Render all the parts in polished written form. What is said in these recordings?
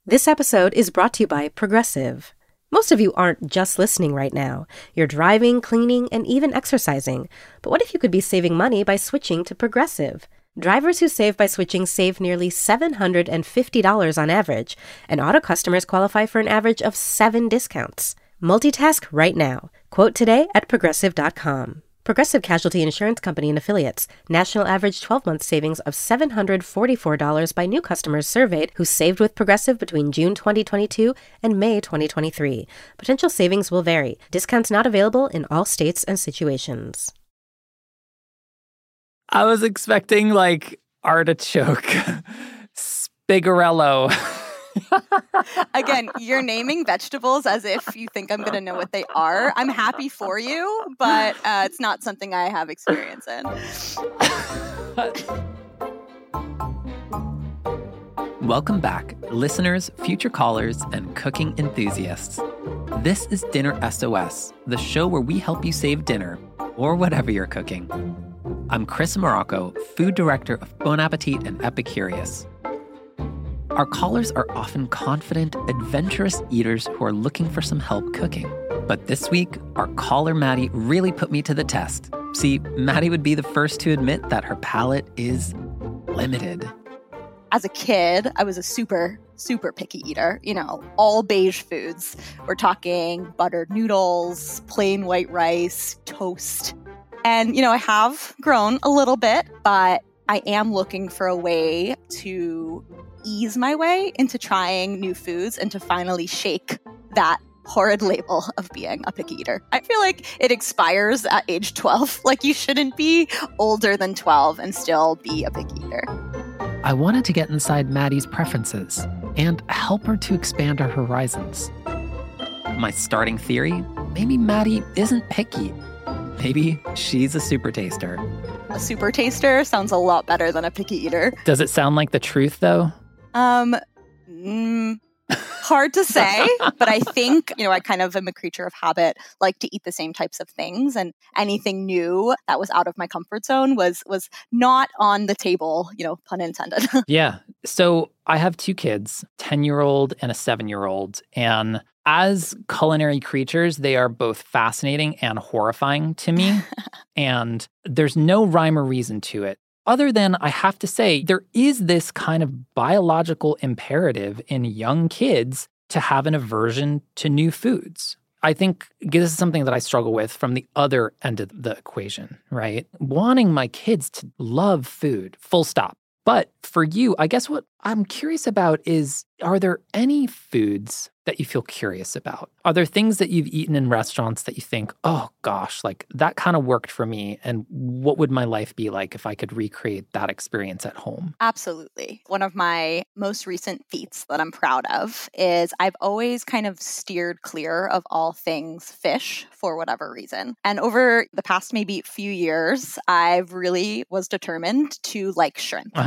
This episode is brought to you by Progressive. Most of you aren't just listening right now. You're driving, cleaning, and even exercising. But what if you could be saving money by switching to Progressive? Drivers who save by switching save nearly $750 on average, and auto customers qualify for an average of 7 discounts. Multitask right now. Quote today at Progressive.com. Progressive Casualty Insurance Company and Affiliates. National average 12-month savings of $744 by new customers surveyed who saved with Progressive between June 2022 and May 2023. Potential savings will vary. Discounts not available in all states and situations. I was expecting like artichoke, spigarello. Again, you're naming vegetables as if you think I'm going to know what they are. I'm happy for you, but it's not something I have experience in. Welcome back, listeners, future callers, and cooking enthusiasts. This is Dinner SOS, the show where we help you save dinner, or whatever you're cooking. I'm Chris Morocco, food director of Bon Appetit and Epicurious. Our callers are often confident, adventurous eaters who are looking for some help cooking. But this week, our caller Maddie really put me to the test. See, Maddie would be the first to admit that her palate is limited. As a kid, I was a super picky eater. You know, all beige foods. We're talking buttered noodles, plain white rice, toast. And, you know, I have grown a little bit, but I am looking for a way to ease my way into trying new foods and to finally shake that horrid label of being a picky eater. I feel like it expires at age 12. Like, you shouldn't be older than 12 and still be a picky eater. I wanted to get inside Maddie's preferences and help her to expand her horizons. My starting theory, maybe Maddie isn't picky. Maybe she's a super taster. A super taster sounds a lot better than a picky eater. Does it sound like the truth, though? Hard to say, but I think, you know, I kind of am a creature of habit, like to eat the same types of things, and anything new that was out of my comfort zone was not on the table, you know, pun intended. Yeah. So I have 2 kids, 10-year-old and a 7-year-old, and as culinary creatures, they are both fascinating and horrifying to me, and there's no rhyme or reason to it. Other than, I have to say, there is this kind of biological imperative in young kids to have an aversion to new foods. I think this is something that I struggle with from the other end of the equation, right? Wanting my kids to love food, full stop. But for you, I guess what I'm curious about is, are there any foods that you feel curious about? Are there things that you've eaten in restaurants that you think, oh gosh, like that kind of worked for me, and what would my life be like if I could recreate that experience at home? Absolutely. One of my most recent feats that I'm proud of is I've always kind of steered clear of all things fish for whatever reason. And over the past maybe few years, I've really was determined to like shrimp.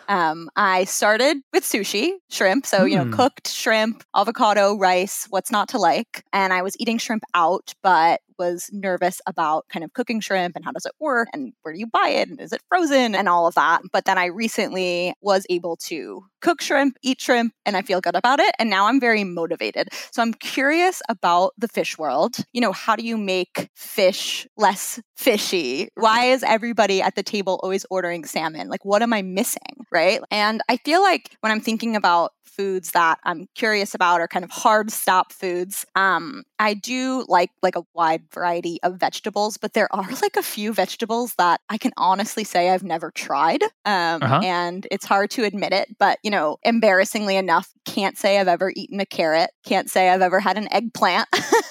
I started with sushi, shrimp. So, you know, cooked shrimp, avocado, rice, what's not to like. And I was eating shrimp out, but was nervous about kind of cooking shrimp and how does it work and where do you buy it and is it frozen and all of that. But then I recently was able to cook shrimp, eat shrimp, and I feel good about it. And now I'm very motivated. So I'm curious about the fish world. You know, how do you make fish less fishy? Why is everybody at the table always ordering salmon? Like, what am I missing, right? And I feel like when I'm thinking about foods that I'm curious about or kind of hard stop foods, I do like a wide variety of vegetables, but there are like a few vegetables that I can honestly say I've never tried. And it's hard to admit it, but, you know, embarrassingly enough, can't say I've ever eaten a carrot. Can't say I've ever had an eggplant.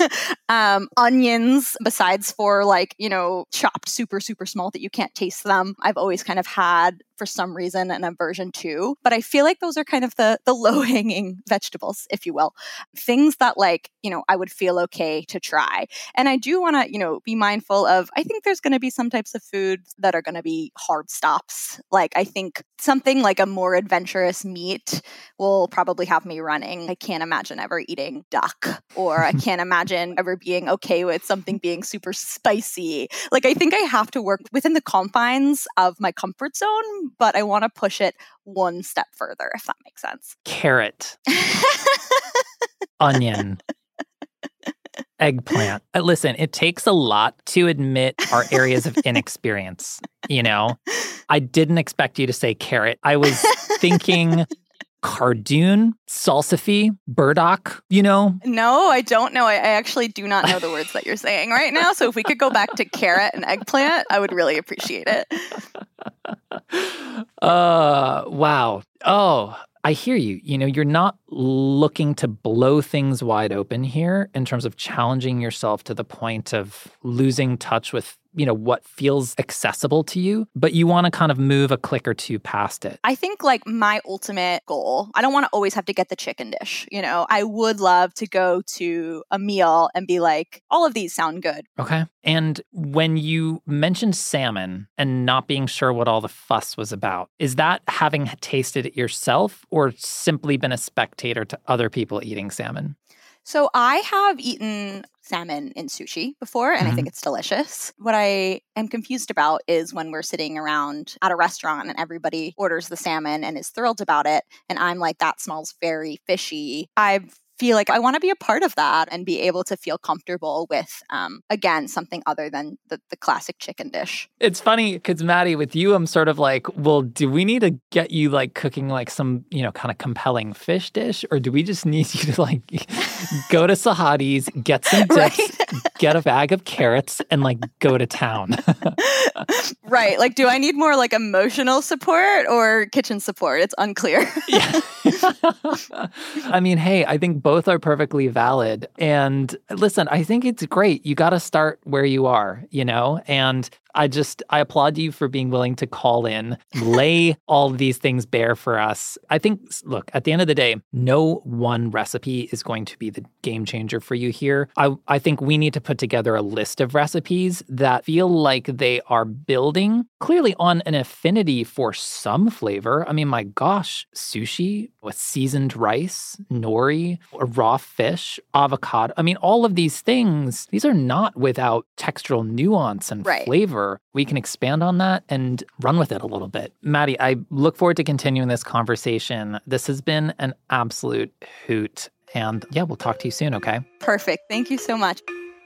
Onions, besides for like, you know, chopped super small that you can't taste them. I've always kind of had, for some reason, an aversion to. But I feel like those are kind of the low-hanging vegetables, if you will. Things that, like, you know, I would feel okay to try. And I do want to, you know, be mindful of, I think there's going to be some types of foods that are going to be hard stops. Like, I think something like a more adventurous meat will probably have me running. I can't imagine ever eating duck, or I can't imagine ever being okay with something being super spicy. Like, I think I have to work within the confines of my comfort zone, but I want to push it one step further, if that makes sense. Carrot. Onion. Eggplant. Listen, it takes a lot to admit our areas of inexperience, you know? I didn't expect you to say carrot. I was thinking cardoon, salsify, burdock, you know? No, I don't know. I actually do not know the words that you're saying right now. So if we could go back to carrot and eggplant, I would really appreciate it. Wow. Oh, I hear you. You know, you're not looking to blow things wide open here in terms of challenging yourself to the point of losing touch with, you know, what feels accessible to you, but you want to kind of move a click or two past it. I think like my ultimate goal, I don't want to always have to get the chicken dish. You know, I would love to go to a meal and be like, all of these sound good. Okay. And when you mentioned salmon and not being sure what all the fuss was about, is that having tasted it yourself or simply been a spectator to other people eating salmon? So I have eaten salmon in sushi before, and I think it's delicious. What I am confused about is when we're sitting around at a restaurant and everybody orders the salmon and is thrilled about it, and I'm like, that smells very fishy. I feel like I want to be a part of that and be able to feel comfortable with, again, something other than the classic chicken dish. It's funny because, Maddie, with you, I'm sort of like, well, do we need to get you like cooking like some, you know, kind of compelling fish dish? Or do we just need you to like go to Sahadi's, get some dips, get a bag of carrots, and like go to town? Right. Like, do I need more like emotional support or kitchen support? It's unclear. Yeah. I mean, hey, I think both are perfectly valid. And listen, I think it's great. You got to start where you are, you know? And I applaud you for being willing to call in, lay all of these things bare for us. I think, look, at the end of the day, no one recipe is going to be the game changer for you here. I think we need to put together a list of recipes that feel like they are building clearly on an affinity for some flavor. I mean, my gosh, sushi with seasoned rice, nori, raw fish, avocado. I mean, all of these things, these are not without textural nuance and flavor. We can expand on that and run with it a little bit. Maddie, I look forward to continuing this conversation. This has been an absolute hoot. And yeah, we'll talk to you soon, okay? Perfect. Thank you so much.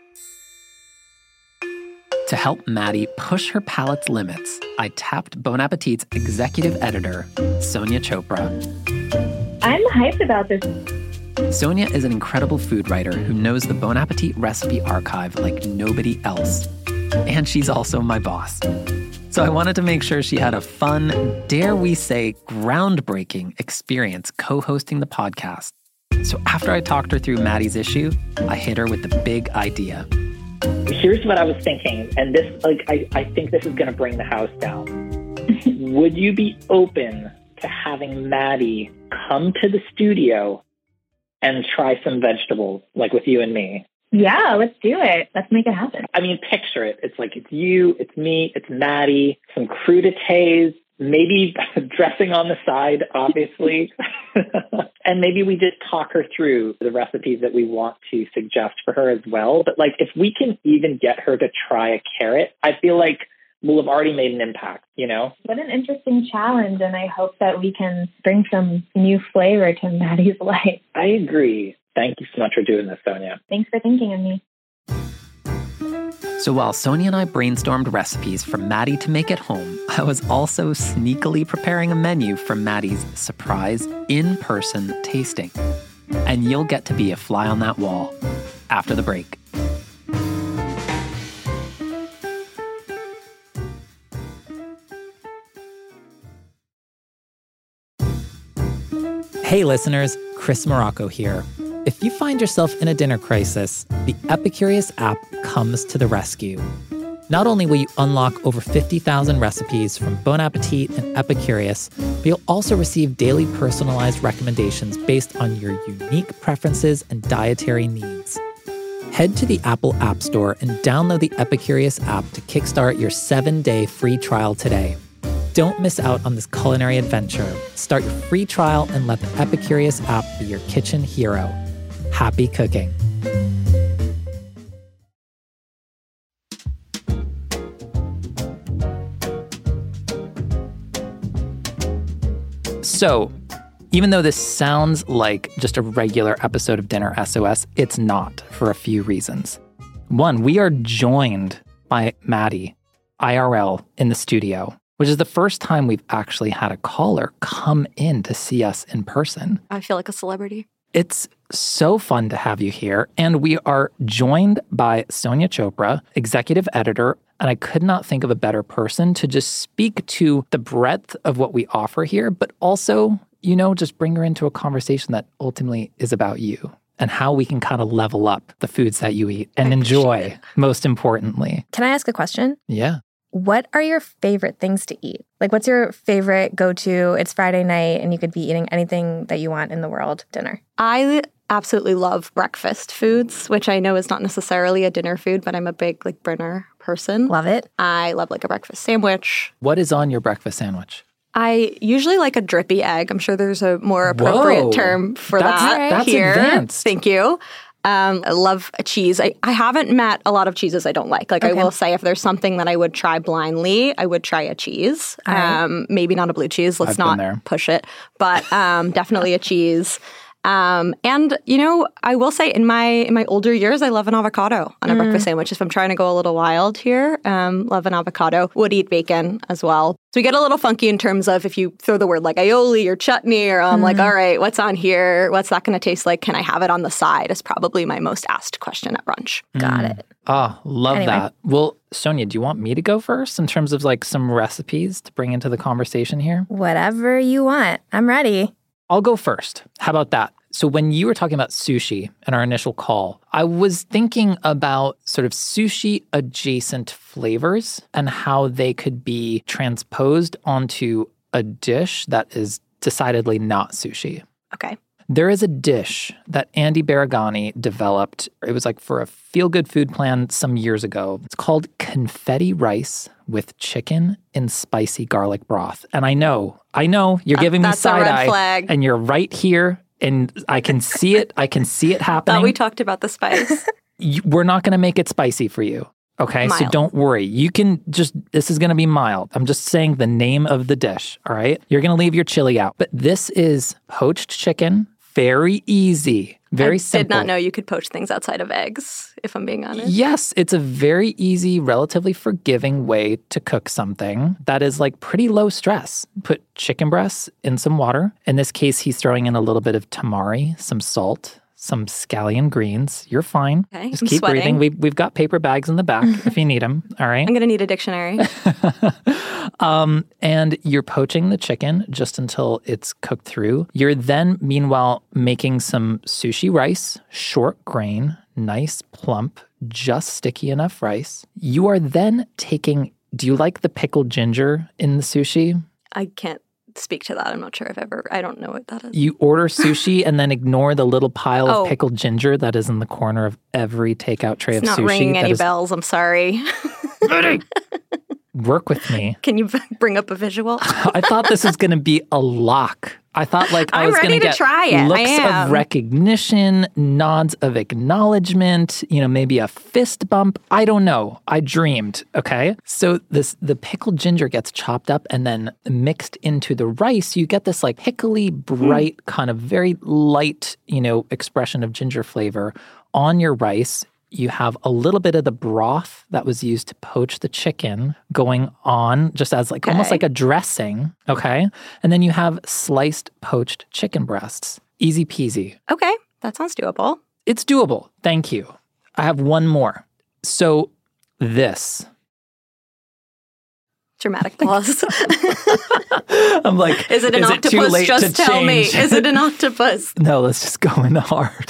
To help Maddie push her palate's limits, I tapped Bon Appetit's executive editor, Sonia Chopra. I'm hyped about this. Sonia is an incredible food writer who knows the Bon Appetit recipe archive like nobody else. And she's also my boss. So I wanted to make sure she had a fun, dare we say, groundbreaking experience co-hosting the podcast. So after I talked her through Maddie's issue, I hit her with the big idea. Here's what I was thinking, and this, I think this is going to bring the house down. Would you be open to having Maddie come to the studio and try some vegetables, like with you and me? Yeah, let's do it. Let's make it happen. I mean, picture it. It's like, it's you, it's me, it's Maddie, some crudités, maybe dressing on the side, obviously. And maybe we just talk her through the recipes that we want to suggest for her as well. But like, if we can even get her to try a carrot, I feel like we'll have already made an impact, you know? What an interesting challenge. And I hope that we can bring some new flavor to Maddie's life. I agree. Thank you so much for doing this, Sonia. Thanks for thinking of me. So while Sonia and I brainstormed recipes for Maddie to make at home, I was also sneakily preparing a menu for Maddie's surprise in-person tasting. And you'll get to be a fly on that wall after the break. Hey listeners, Chris Morocco here. If you find yourself in a dinner crisis, the Epicurious app comes to the rescue. Not only will you unlock over 50,000 recipes from Bon Appetit and Epicurious, but you'll also receive daily personalized recommendations based on your unique preferences and dietary needs. Head to the Apple App Store and download the Epicurious app to kickstart your 7-day free trial today. Don't miss out on this culinary adventure. Start your free trial and let the Epicurious app be your kitchen hero. Happy cooking. So, even though this sounds like just a regular episode of Dinner SOS, it's not for a few reasons. One, we are joined by Maddie, IRL, in the studio, which is the first time we've actually had a caller come in to see us in person. I feel like a celebrity. It's so fun to have you here. And we are joined by Sonia Chopra, executive editor. And I could not think of a better person to just speak to the breadth of what we offer here, but also, just bring her into a conversation that ultimately is about you and how we can kind of level up the foods that you eat and enjoy, most importantly. Can I ask a question? Yeah. What are your favorite things to eat? Like, what's your favorite go-to? It's Friday night and you could be eating anything that you want in the world dinner. I absolutely love breakfast foods, which I know is not necessarily a dinner food, but I'm a big Brinner person. Love it. I love a breakfast sandwich. What is on your breakfast sandwich? I usually like a drippy egg. I'm sure there's a more appropriate term for that's here. Advanced. Thank you. I love a cheese. I haven't met a lot of cheeses I don't like. I will say if there's something that I would try blindly, I would try a cheese. Maybe not a blue cheese. Let's not push it. But definitely a cheese. And, I will say in my older years, I love an avocado on a breakfast sandwich. If I'm trying to go a little wild here, love an avocado. Would eat bacon as well. So we get a little funky in terms of if you throw the word like aioli or chutney or I'm like, all right, what's on here? What's that going to taste like? Can I have it on the side? Is probably my most asked question at brunch. Got it. Oh, love that. Well, Sonia, do you want me to go first in terms of some recipes to bring into the conversation here? Whatever you want. I'm ready. I'll go first. How about that? So when you were talking about sushi in our initial call, I was thinking about sort of sushi adjacent flavors and how they could be transposed onto a dish that is decidedly not sushi. Okay. There is a dish that Andy Baragani developed. It was for a feel-good food plan some years ago. It's called confetti rice with chicken in spicy garlic broth. And I know you're giving me side eye, flag. And you're right here. And I can see it. I can see it happening. Thought we talked about the spice. We're not going to make it spicy for you. Okay? Mild. So don't worry. You can this is going to be mild. I'm just saying the name of the dish. All right? You're going to leave your chili out. But this is poached chicken. Very easy. Very simple. I did not know you could poach things outside of eggs, if I'm being honest. Yes, it's a very easy, relatively forgiving way to cook something that is pretty low stress. Put chicken breasts in some water. In this case, he's throwing in a little bit of tamari, some salt, some scallion greens. You're fine. Okay, Just I'm keep sweating. breathing. We've got paper bags in the back if you need them. All right. I'm going to need a dictionary. And you're poaching the chicken just until it's cooked through. You're then, meanwhile, making some sushi rice, short grain, nice, plump, just sticky enough rice. You are then taking, do you like the pickled ginger in the sushi? I can't speak to that. I'm not sure I don't know what that is. You order sushi and then ignore the little pile of pickled ginger that is in the corner of every takeout tray of sushi. It's not ringing any bells. I'm sorry. Work with me. Can you bring up a visual? I thought this was going to be a lock. I thought I was going to get try it. looks of recognition, nods of acknowledgement, maybe a fist bump. I don't know. I dreamed, okay? So the pickled ginger gets chopped up and then mixed into the rice. You get this pickly, bright, kind of very light, expression of ginger flavor on your rice. You have a little bit of the broth that was used to poach the chicken going on just as almost like a dressing, okay? And then you have sliced poached chicken breasts. Easy peasy. Okay, that sounds doable. It's doable. Thank you. I have one more. So this. Dramatic pause. I'm like, is it an octopus? Too late just to tell change? me. Is it an octopus? No, let's just go in hard.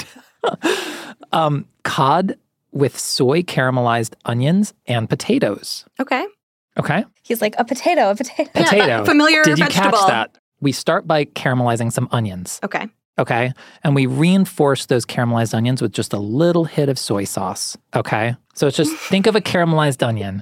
Cod with soy caramelized onions and potatoes. Okay. Okay? He's like, a potato. Potato. Familiar Did you vegetable. catch that? We start by caramelizing some onions. Okay. Okay? And we reinforce those caramelized onions with just a little hit of soy sauce. Okay? So it's just, think of a caramelized onion.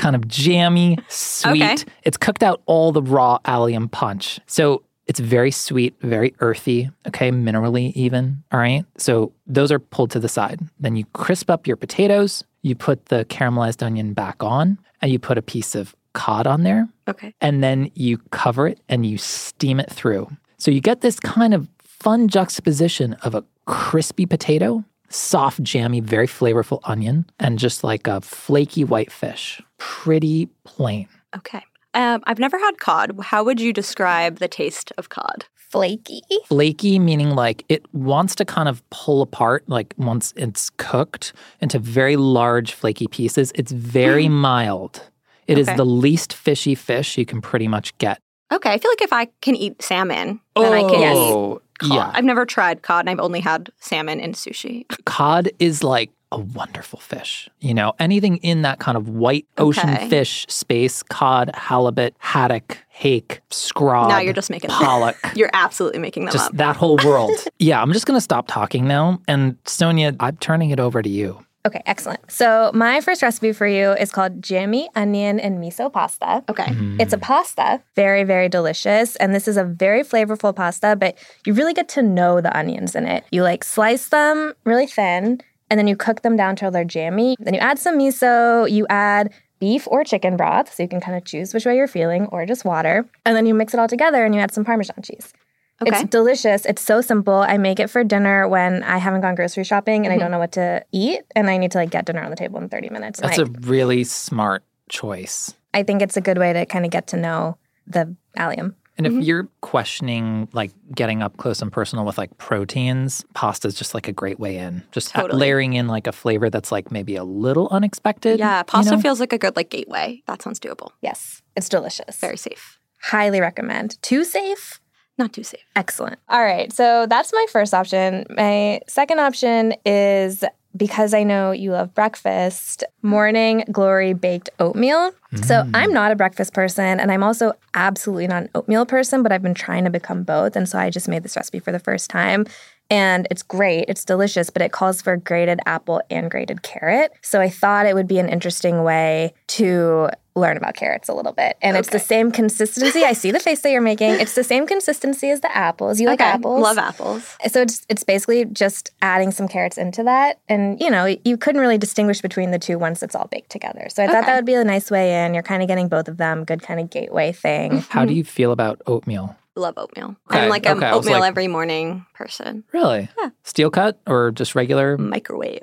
kind of jammy, sweet. Okay. It's cooked out all the raw allium punch. So it's very sweet, very earthy, okay, minerally even, all right? So those are pulled to the side. Then you crisp up your potatoes, you put the caramelized onion back on, and you put a piece of cod on there. Okay. And then you cover it and you steam it through. So you get this kind of fun juxtaposition of a crispy potato, soft, jammy, very flavorful onion, and just like a flaky white fish. Pretty plain. Okay. I've never had cod. How would you describe the taste of cod? Flaky? Flaky meaning like it wants to kind of pull apart, like once it's cooked, into very large flaky pieces. It's very mild. It is the least fishy fish you can pretty much get. Okay, I feel like if I can eat salmon, then I can eat cod. Yeah. I've never tried cod, and I've only had salmon in sushi. Cod is like a wonderful fish. You know, anything in that kind of white ocean fish space, cod, halibut, haddock, hake, scrod, now you're just making pollock. You're absolutely making them just up. That whole world. Yeah, I'm just going to stop talking now. And Sonia, I'm turning it over to you. Okay, excellent. So my first recipe for you is called jammy onion and miso pasta. Okay. It's a pasta, very, very delicious. And this is a very flavorful pasta, but you really get to know the onions in it. You like slice them really thin, and then you cook them down till they're jammy. Then you add some miso, you add beef or chicken broth, so you can kind of choose which way you're feeling, or just water. And then you mix it all together and you add some Parmesan cheese. Okay. It's delicious. It's so simple. I make it for dinner when I haven't gone grocery shopping and I don't know what to eat, and I need to like get dinner on the table in 30 minutes. That's a really smart choice. I think it's a good way to kind of get to know the allium. And if you're questioning like getting up close and personal with like proteins, pasta is just like a great way in. Just layering in like a flavor that's like maybe a little unexpected. Yeah, pasta feels like a good like gateway. That sounds doable. Yes, it's delicious. Very safe. Highly recommend. Too safe? Not too safe. Excellent. All right, so that's my first option. My second option is, because I know you love breakfast, Morning Glory baked oatmeal. So I'm not a breakfast person, and I'm also absolutely not an oatmeal person, but I've been trying to become both. And so I just made this recipe for the first time. And it's great. It's delicious, but it calls for grated apple and grated carrot. So I thought it would be an interesting way to learn about carrots a little bit. And it's the same consistency. I see the face that you're making. It's the same consistency as the apples. You like apples? Love apples. So it's basically just adding some carrots into that. And, you know, you couldn't really distinguish between the two once it's all baked together. So I thought that would be a nice way in. You're kind of getting both of them. Good kind of gateway thing. How do you feel about oatmeal? Love oatmeal. I'm like an oatmeal every morning person. Really? Yeah. Steel cut or just regular? Microwave.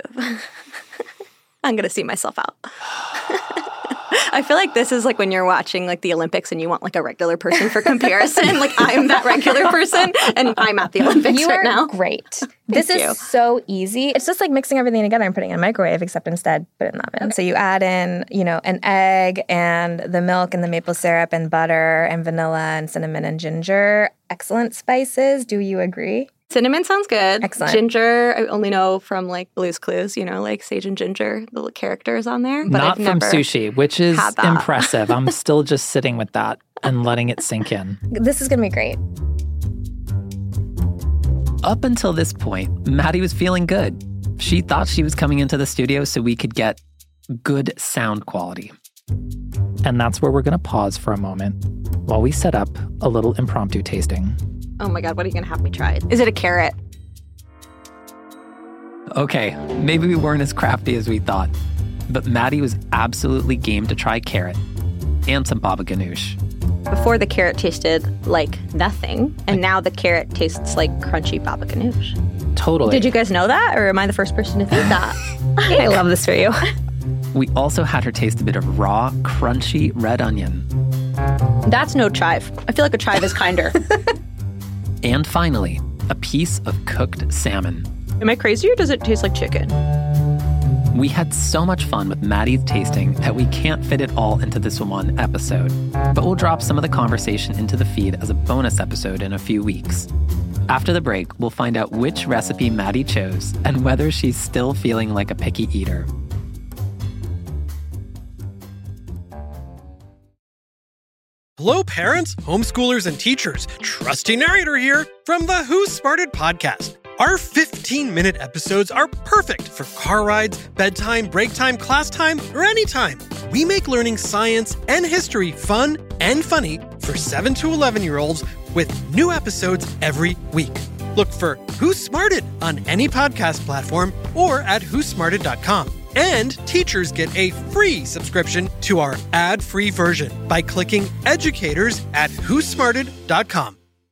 I'm going to see myself out. I feel like this is like when you're watching like the Olympics and you want like a regular person for comparison. Like I'm that regular person and I'm at the Olympics right now. You are great. This is so easy. It's just like mixing everything together and putting it in a microwave, except instead put it in the oven. So you add in, you know, an egg and the milk and the maple syrup and butter and vanilla and cinnamon and ginger. Excellent spices. Do you agree? Cinnamon sounds good. Excellent. Ginger, I only know from like Blue's Clues, you know, like Sage and Ginger, the little characters on there. But Not from sushi, which is impressive. I'm still just sitting with that and letting it sink in. This is going to be great. Up until this point, Maddie was feeling good. She thought she was coming into the studio so we could get good sound quality. And that's where we're going to pause for a moment while we set up a little impromptu tasting. Oh my God, what are you going to have me try? Is it a carrot? Okay, maybe we weren't as crafty as we thought, but Maddie was absolutely game to try carrot and some baba ganoush. Before the carrot tasted like nothing, and now the carrot tastes like crunchy baba ganoush. Totally. Did you guys know that, or am I the first person to think that? I love this for you. We also had her taste a bit of raw, crunchy red onion. That's no chive. I feel like a chive is kinder. And finally, a piece of cooked salmon. Am I crazy or does it taste like chicken? We had so much fun with Maddie's tasting that we can't fit it all into this one episode, but we'll drop some of the conversation into the feed as a bonus episode in a few weeks. After the break, we'll find out which recipe Maddie chose and whether she's still feeling like a picky eater. Hello, parents, homeschoolers, and teachers. Trusty narrator here from the Who Smarted podcast. Our 15-minute episodes are perfect for car rides, bedtime, break time, class time, or anytime. we make learning science and history fun and funny for 7 to 11-year-olds with new episodes every week. Look for Who Smarted on any podcast platform or at whosmarted.com. And teachers get a free subscription to our ad-free version by clicking educators at whosmarted.com.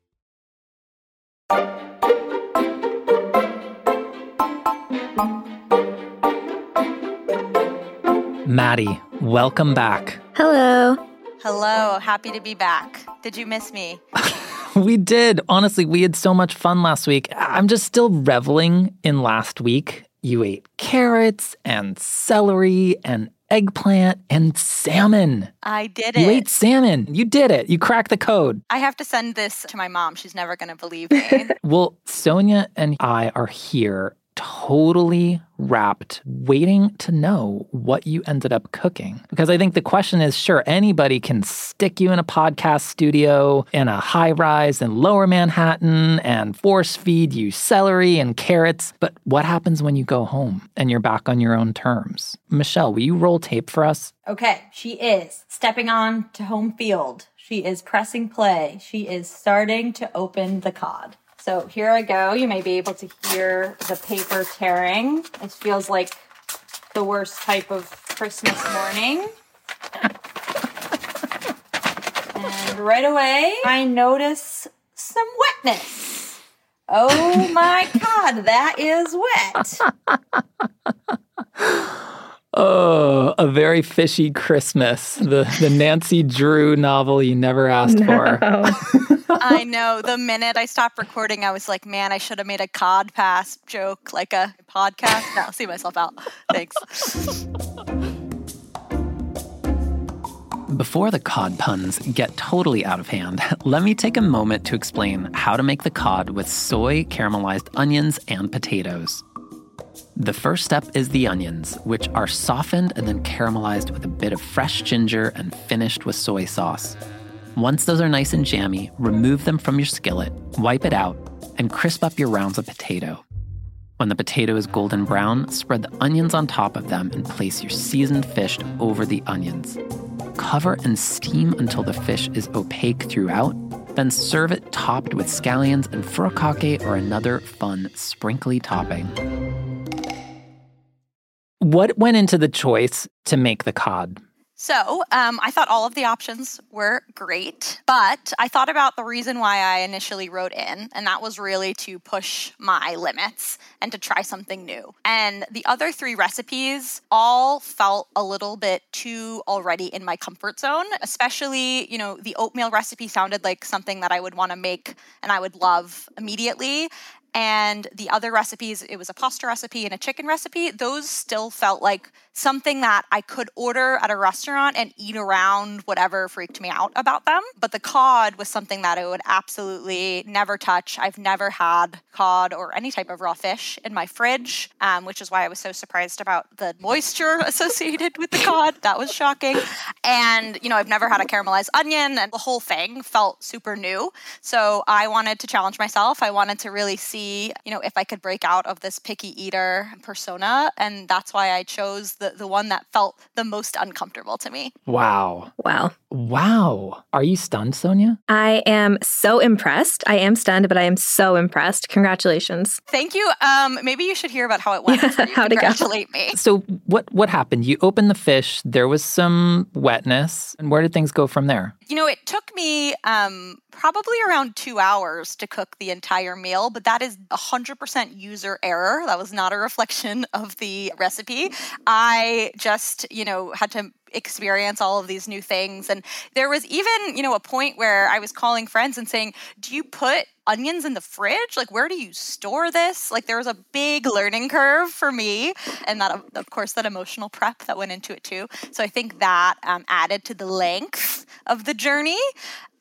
Maddie, welcome back. Hello. Hello, happy to be back. Did you miss me? We did. Honestly, we had so much fun last week. I'm just still reveling in last week. You ate carrots and celery and eggplant and salmon. I did it. You ate salmon. You did it. You cracked the code. I have to send this to my mom. She's never going to believe me. Well, Sonia and I are here totally wrapped, waiting to know what you ended up cooking. Because I think the question is, sure, anybody can stick you in a podcast studio in a high-rise in Lower Manhattan and force feed you celery and carrots. But what happens when you go home and you're back on your own terms? Michelle, will you roll tape for us? Okay, she is stepping on to home field. She is pressing play. She is starting to open the cod. So here I go. You may be able to hear the paper tearing. It feels like the worst type of Christmas morning. And right away, I notice some wetness. Oh my God, that is wet. Oh, A Very Fishy Christmas, the Nancy Drew novel you never asked for. I know. The minute I stopped recording, I was like, man, I should have made a cod pass joke, like a podcast. No, I'll see myself out. Thanks. Before the cod puns get totally out of hand, let me take a moment to explain how to make the cod with soy, caramelized onions, and potatoes. The first step is the onions, which are softened and then caramelized with a bit of fresh ginger and finished with soy sauce. Once those are nice and jammy, remove them from your skillet, wipe it out, and crisp up your rounds of potato. When the potato is golden brown, spread the onions on top of them and place your seasoned fish over the onions. Cover and steam until the fish is opaque throughout, then serve it topped with scallions and furikake or another fun sprinkly topping. What went into the choice to make the cod? So I thought all of the options were great, but I thought about the reason why I initially wrote in, and that was really to push my limits and to try something new. And the other three recipes all felt a little bit too already in my comfort zone, especially, the oatmeal recipe sounded like something that I would want to make and I would love immediately. And the other recipes, it was a pasta recipe and a chicken recipe. Those still felt like something that I could order at a restaurant and eat around whatever freaked me out about them. But the cod was something that I would absolutely never touch. I've never had cod or any type of raw fish in my fridge, which is why I was so surprised about the moisture associated with the cod. That was shocking. And, I've never had a caramelized onion, and the whole thing felt super new. So I wanted to challenge myself. I wanted to really see, if I could break out of this picky eater persona. And that's why I chose the one that felt the most uncomfortable to me. Wow. Are you stunned, Sonia? I am so impressed. I am stunned, but I am so impressed. Congratulations. Thank you. Maybe you should hear about how it went before you congratulate me. So what happened? You opened the fish. There was some wetness. And where did things go from there? It took me probably around 2 hours to cook the entire meal, but that is 100% user error. That was not a reflection of the recipe. I just, had to experience all of these new things. And there was even, a point where I was calling friends and saying, do you put onions in the fridge? Like, where do you store this? Like, there was a big learning curve for me. And that, of course, that emotional prep that went into it too. So I think that added to the length of the journey.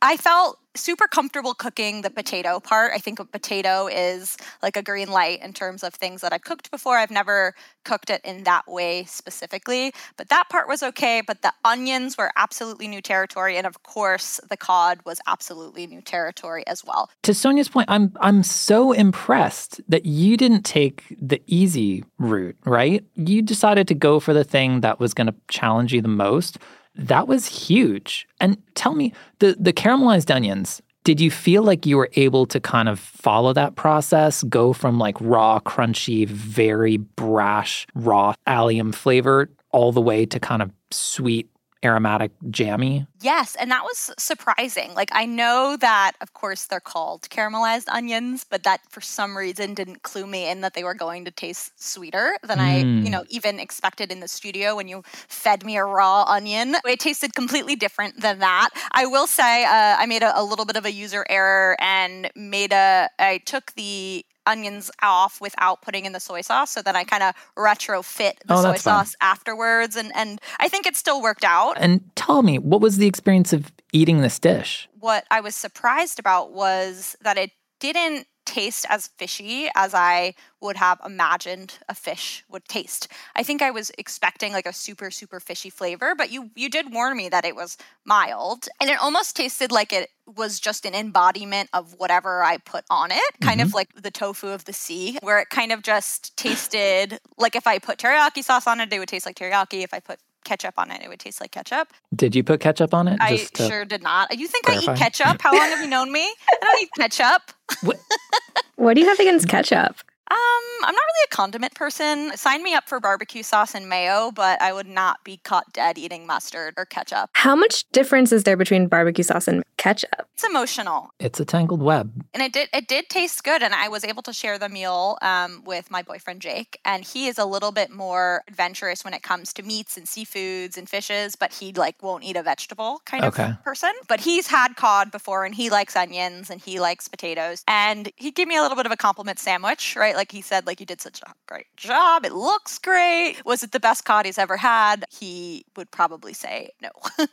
I felt super comfortable cooking the potato part. I think a potato is like a green light in terms of things that I've cooked before. I've never cooked it in that way specifically, but that part was okay. But the onions were absolutely new territory. And of course, the cod was absolutely new territory as well. To Sonia's point, I'm so impressed that you didn't take the easy route, right? You decided to go for the thing that was going to challenge you the most. That was huge. And tell me, the caramelized onions, did you feel like you were able to kind of follow that process, go from like raw, crunchy, very brash, raw allium flavor all the way to kind of sweet, aromatic, jammy? Yes, and that was surprising. Like, I know that, of course, they're called caramelized onions, but that for some reason didn't clue me in that they were going to taste sweeter than I, even expected in the studio when you fed me a raw onion. It tasted completely different than that. I will say I made a little bit of a user error and I took the onions off without putting in the soy sauce. So then I kind of retrofit the soy sauce afterwards. And I think it still worked out. And tell me, what was the experience of eating this dish? What I was surprised about was that it didn't taste as fishy as I would have imagined a fish would taste. I think I was expecting like a super, super fishy flavor, but you did warn me that it was mild. And it almost tasted like it was just an embodiment of whatever I put on it, kind of like the tofu of the sea, where it kind of just tasted like if I put teriyaki sauce on it, it would taste like teriyaki. If I put ketchup on it, it would taste like ketchup. Did you put ketchup on it? I sure did not. You think clarify? I eat ketchup? How long have you known me? I don't eat ketchup. What do you have against ketchup? I'm not really a condiment person. Sign me up for barbecue sauce and mayo, but I would not be caught dead eating mustard or ketchup. How much difference is there between barbecue sauce and ketchup? It's emotional. It's a tangled web. And it did taste good, and I was able to share the meal with my boyfriend Jake, and he is a little bit more adventurous when it comes to meats and seafoods and fishes, but he won't eat a vegetable kind of person. But he's had cod before, and he likes onions and he likes potatoes, and he gave me a little bit of a compliment sandwich, right? Like he said, you did such a great job. It looks great. Was it the best cod he's ever had? He would probably say no.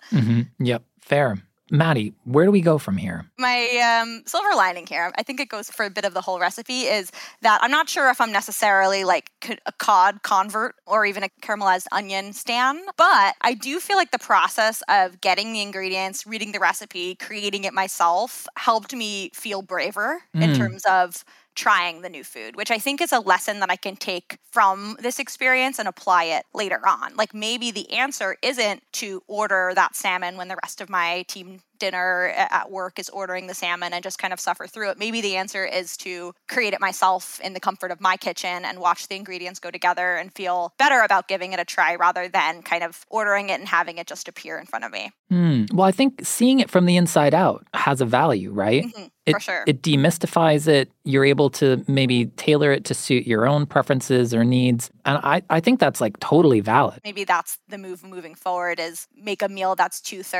Yep. Fair. Maddie, where do we go from here? My silver lining here, I think it goes for a bit of the whole recipe, is that I'm not sure if I'm necessarily a cod convert or even a caramelized onion stan, but I do feel like the process of getting the ingredients, reading the recipe, creating it myself helped me feel braver in terms of trying the new food, which I think is a lesson that I can take from this experience and apply it later on. Maybe the answer isn't to order that salmon when the rest of my team dinner at work is ordering the salmon and just kind of suffer through it. Maybe the answer is to create it myself in the comfort of my kitchen and watch the ingredients go together and feel better about giving it a try rather than kind of ordering it and having it just appear in front of me. Well, I think seeing it from the inside out has a value, right? For sure. It demystifies it. You're able to maybe tailor it to suit your own preferences or needs. And I think that's totally valid. Maybe that's the move moving forward, is make a meal that's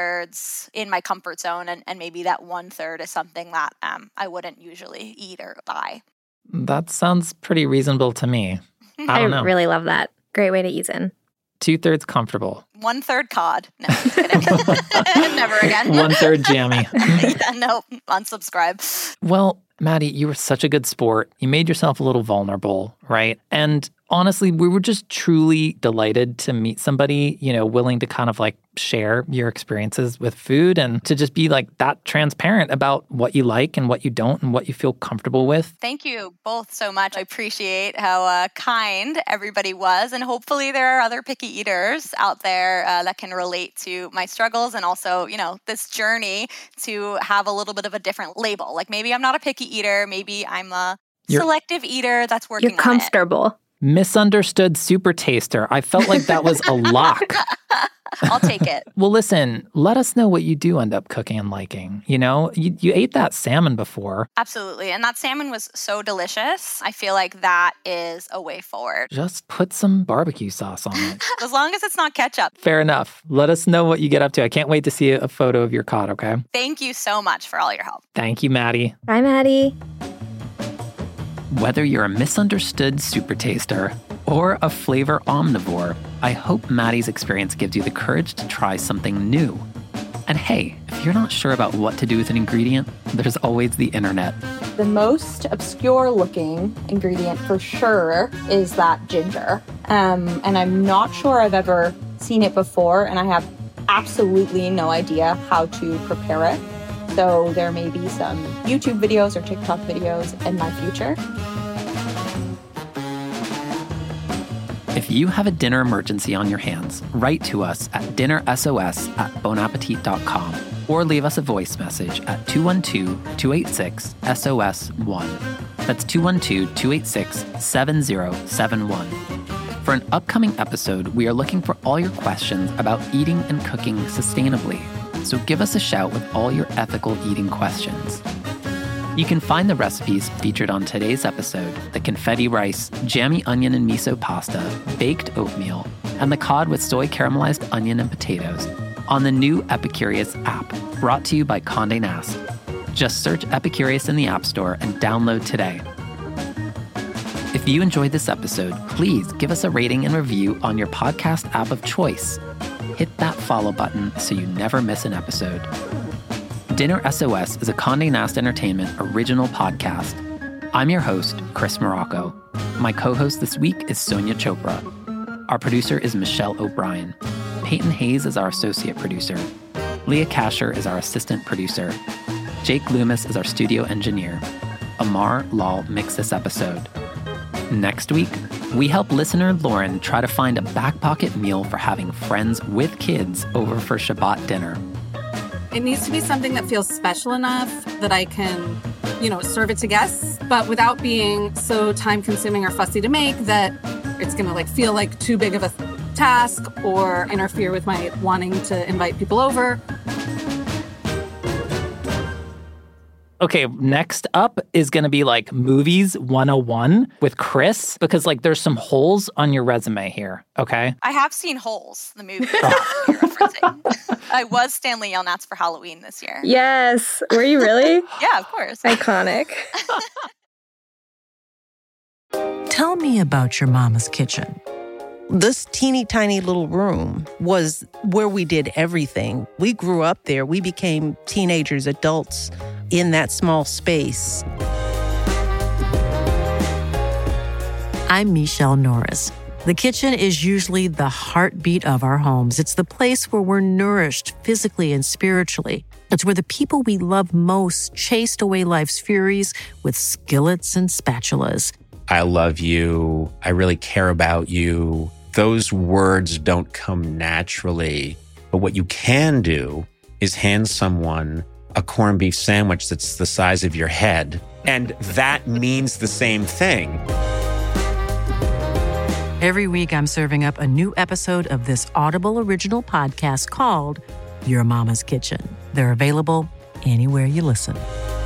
2/3 in my comfort zone, and maybe that 1/3 is something that I wouldn't usually eat or buy. That sounds pretty reasonable to me. I don't know. Really love that. Great way to ease in. 2/3 comfortable. 1/3 cod. No, just kidding. Never again. 1/3 jammy. No, unsubscribe. Well, Maddie, you were such a good sport. You made yourself a little vulnerable, right? And honestly, we were just truly delighted to meet somebody, willing to kind of share your experiences with food and to just be that transparent about what you like and what you don't and what you feel comfortable with. Thank you both so much. I appreciate how kind everybody was. And hopefully there are other picky eaters out there that can relate to my struggles and also, this journey to have a little bit of a different label. Maybe I'm not a picky eater. Maybe I'm a selective eater that's working on it. You're comfortable. Misunderstood super taster. I felt like that was a lock. I'll take it. Well, listen, let us know what you do end up cooking and liking. You ate that salmon before. Absolutely. And that salmon was so delicious. I feel like that is a way forward. Just put some barbecue sauce on it. As long as it's not ketchup. Fair enough. Let us know what you get up to. I can't wait to see a photo of your cod, okay? Thank you so much for all your help. Thank you, Maddie. Bye, Maddie. Whether you're a misunderstood super taster or a flavor omnivore, I hope Maddie's experience gives you the courage to try something new. And hey, if you're not sure about what to do with an ingredient, there's always the internet. The most obscure looking ingredient for sure is that ginger. And I'm not sure I've ever seen it before, and I have absolutely no idea how to prepare it. So there may be some YouTube videos or TikTok videos in my future. If you have a dinner emergency on your hands, write to us at dinnersos@bonappetit.com or leave us a voice message at 212-286-SOS1. That's 212-286-7071. For an upcoming episode, we are looking for all your questions about eating and cooking sustainably. So give us a shout with all your ethical eating questions. You can find the recipes featured on today's episode, the confetti rice, jammy onion and miso pasta, baked oatmeal, and the cod with soy caramelized onion and potatoes on the new Epicurious app, brought to you by Condé Nast. Just search Epicurious in the App Store and download today. If you enjoyed this episode, please give us a rating and review on your podcast app of choice. Hit that follow button so you never miss an episode. Dinner SOS is a Condé Nast Entertainment original podcast. I'm your host, Chris Morocco. My co-host this week is Sonia Chopra. Our producer is Michelle O'Brien. Peyton Hayes is our associate producer. Leah Kasher is our assistant producer. Jake Loomis is our studio engineer. Amar Lal mixed this episode. Next week, we help listener Lauren try to find a back pocket meal for having friends with kids over for Shabbat dinner. It needs to be something that feels special enough that I can, serve it to guests, but without being so time-consuming or fussy to make that it's going to feel like too big of a task or interfere with my wanting to invite people over. Okay, next up is going to be Movies 101 with Chris, because there's some holes on your resume here, okay? I have seen Holes, the movie that you're referencing. I was Stanley Yelnats for Halloween this year. Yes. Were you really? Yeah, of course. Iconic. Tell me about your mama's kitchen. This teeny tiny little room was where we did everything. We grew up there. We became teenagers, adults in that small space. I'm Michelle Norris. The kitchen is usually the heartbeat of our homes. It's the place where we're nourished physically and spiritually. It's where the people we love most chased away life's furies with skillets and spatulas. I love you. I really care about you. Those words don't come naturally. But what you can do is hand someone a corned beef sandwich that's the size of your head. And that means the same thing. Every week, I'm serving up a new episode of this Audible original podcast called Your Mama's Kitchen. They're available anywhere you listen.